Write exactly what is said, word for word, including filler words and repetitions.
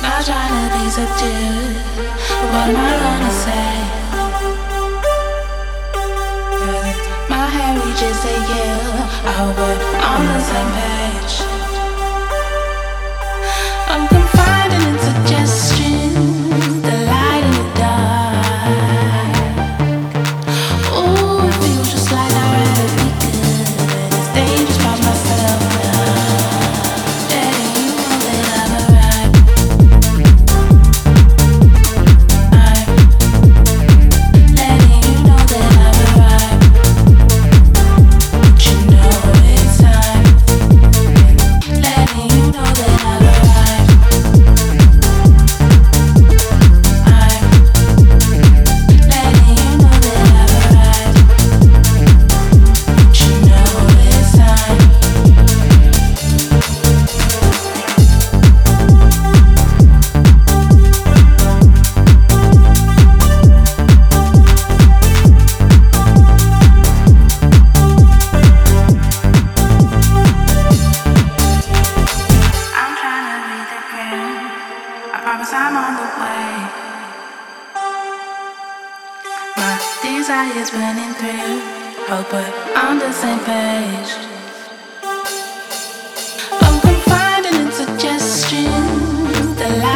I'm trying to be subdued. What am I gonna say? My hair reaches to you. I hope we're on the same page. I'm confiding in suggestion, the light in the dark. Ooh, it feels just like I'd rather be good. It's dangerous by myself now. Letting you know that I've arrived. I'm letting you know that I've arrived. But you know it's time. Letting you know that I've arrived. I'm letting you know that I've arrived. But you know it's time. I'm trying to read the ground. I promise I'm on the way. My desire's burning through. Hope we're on the same page. I'm confiding in suggestion, the light